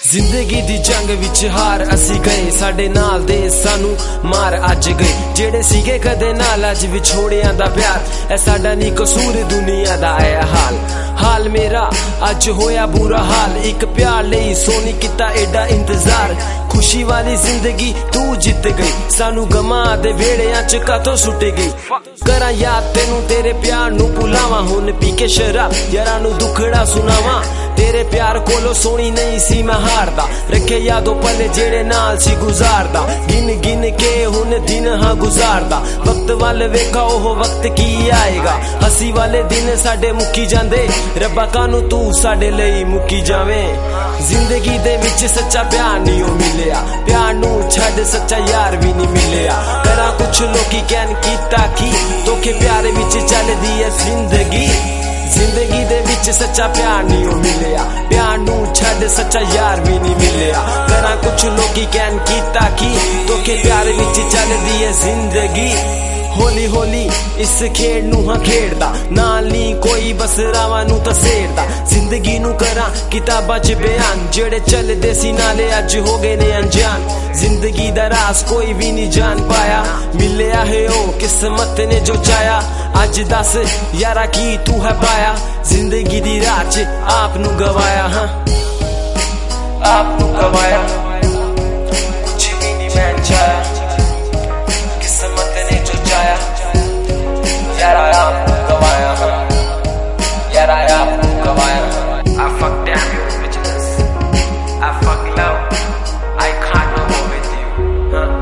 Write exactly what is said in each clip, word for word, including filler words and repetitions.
जिंदगी दी जंग विच हार असी गए, साडे नाल दे सानू मार अज गए। जेड़े सीगे कदे नाल अज विछोड़ियां दा प्यार, ऐ साडा नी कसूर दुनिया दा ऐ हाल। हाल मेरा अज होया बुरा हाल, एक प्यार लई सोनी किता एडा इंतजार। खुशी वाली जिंदगी तू जित गई, सानू गमा दे वेड़ियां च कातों सुट गई। करा याद तेनू तेरे प्यार नू भुलावां, हुन पी के शराब यारां नू दुखड़ा सुनावां। तेरे प्यार कोलो सोनी नहीं सी मैं हारदा, रखे यादों पल जेड़े नाल सी गुजारदा। गिन गिन के हुन दिन हाँ गुजारदा, वक्त वाल वेखा ओह वक्त की आएगा। हसी वाले दिन साडे मुक्की जांदे, रब्बा कानू तू साडे लई मुक्की जावे। जिंदगी दे विच सच्चा प्यार नहीं ओ मिलिया, प्यार नू छड्ड सच्चा यार भी नहीं मिलिया। करा कुछ लोकी कहन कीता की, धोखे प्यार विच चलदी है जिंदगी। जिंदगी दे विच सच्चा प्यार नहीं ओ मिलिया, प्यार नू छड्ड सच्चा यार भी नहीं मिलिया। करा कुछ लोकी कहन कीता की, धोखे प्यार विच चलदी है जिंदगी। होली होली इस खेड नू हाँ खेड़दा, नाल नी कोई बस रावां नू तसेड़दा। जिंदगी नू करा किताबां च बयान, जेड़े चलदे सी नाले अज हो गए ने अनजान। जिंदगी दा राज कोई भी नहीं जान पाया, मिलिया है ओ किस्मत ने जो चाया। अज दस यारा की तू है पाया, जिंदगी दी राह च आप नू गवाया। हाँ आप नू गवाया, कुछ भी नहीं मैं चाया, किस्मत ने जो चाया। यारा आप नू गवाया, यारा आप नू गवाया। I fuck damn you bitches, I fuck love, I can't go with you। हाँ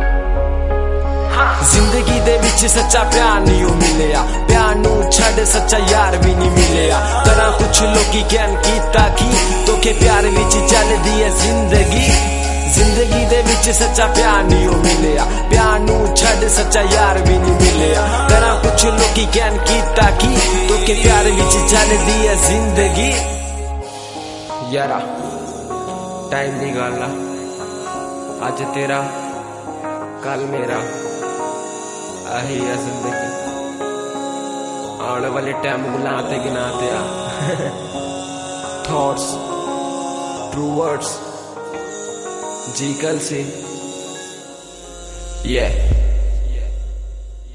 हाँ जिंदगी दे विच सच्चा प्यार नहीं ओ मिलिया, प्यार नू छड्ड सच्चा यार भी नहीं मिलिया। करा कुछ लोकी कहन कीता की, धोखे प्यार विच चलदी है जिंदगी। जिंदगी दे विच सच्चा प्यार नहीं ओ मिलिया, प्यार नू छड्ड सच्चा यार भी नहीं मिलिया। करा कुछ लोकी कहन कीता की, धोखे प्यार विच चलदी है जिंदगी। यारा टाइम दी गल आ, अज तेरा कल मेरा, आही है जिंदगी। आने वाले टाइम गुलां ते गिना ते आ। थॉट्स ट्रू वर्ड्स जी कल से, yeah।